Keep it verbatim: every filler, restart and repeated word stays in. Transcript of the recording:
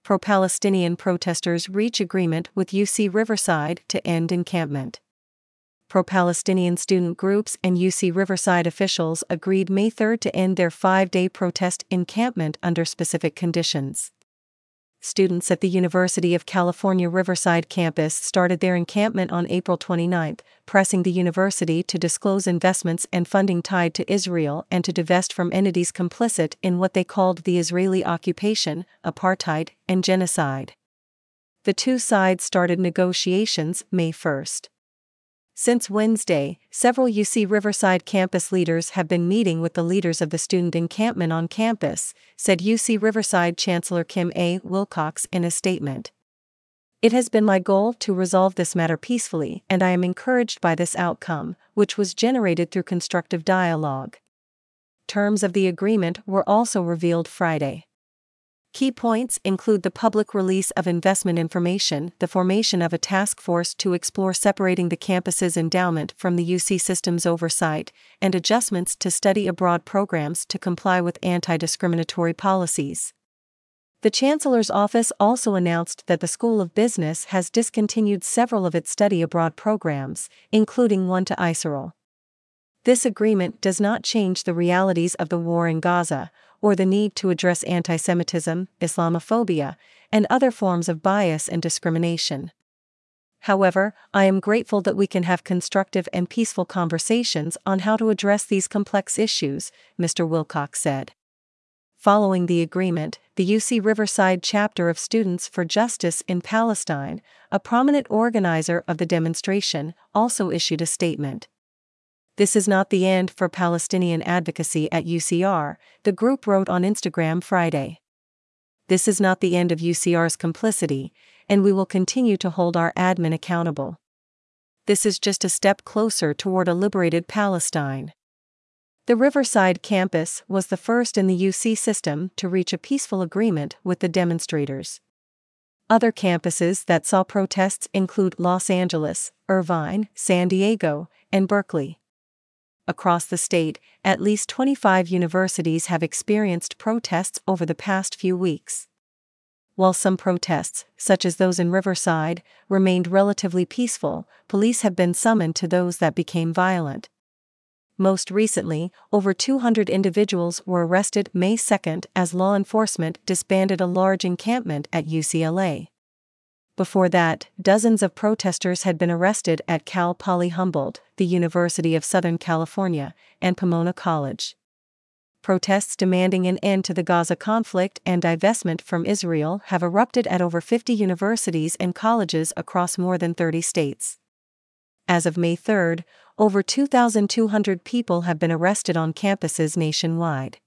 Pro-Palestinian protesters reach agreement with U C Riverside to end encampment. Pro-Palestinian student groups and U C Riverside officials agreed May third to end their five-day protest encampment under specific conditions. Students at the University of California Riverside campus started their encampment on April twenty-ninth, pressing the university to disclose investments and funding tied to Israel and to divest from entities complicit in what they called the Israeli occupation, apartheid, and genocide. The two sides started negotiations May first. Since Wednesday, several U C Riverside campus leaders have been meeting with the leaders of the student encampment on campus, said U C Riverside Chancellor Kim A. Wilcox in a statement. It has been my goal to resolve this matter peacefully, and I am encouraged by this outcome, which was generated through constructive dialogue. Terms of the agreement were also revealed Friday. Key points include the public release of investment information, the formation of a task force to explore separating the campus's endowment from the U C system's oversight, and adjustments to study abroad programs to comply with anti-discriminatory policies. The Chancellor's office also announced that the School of Business has discontinued several of its study abroad programs, including one to Israel. This agreement does not change the realities of the war in Gaza, or the need to address anti-Semitism, Islamophobia, and other forms of bias and discrimination. However, I am grateful that we can have constructive and peaceful conversations on how to address these complex issues, Mister Wilcox said. Following the agreement, the U C Riverside chapter of Students for Justice in Palestine, a prominent organizer of the demonstration, also issued a statement. This is not the end for Palestinian advocacy at U C R, the group wrote on Instagram Friday. This is not the end of U C R's complicity, and we will continue to hold our admin accountable. This is just a step closer toward a liberated Palestine. The Riverside campus was the first in the U C system to reach a peaceful agreement with the demonstrators. Other campuses that saw protests include Los Angeles, Irvine, San Diego, and Berkeley. Across the state, at least twenty-five universities have experienced protests over the past few weeks. While some protests, such as those in Riverside, remained relatively peaceful, police have been summoned to those that became violent. Most recently, over two hundred individuals were arrested May second as law enforcement disbanded a large encampment at U C L A. Before that, dozens of protesters had been arrested at Cal Poly Humboldt, the University of Southern California, and Pomona College. Protests demanding an end to the Gaza conflict and divestment from Israel have erupted at over fifty universities and colleges across more than thirty states. As of May third, over two thousand two hundred people have been arrested on campuses nationwide.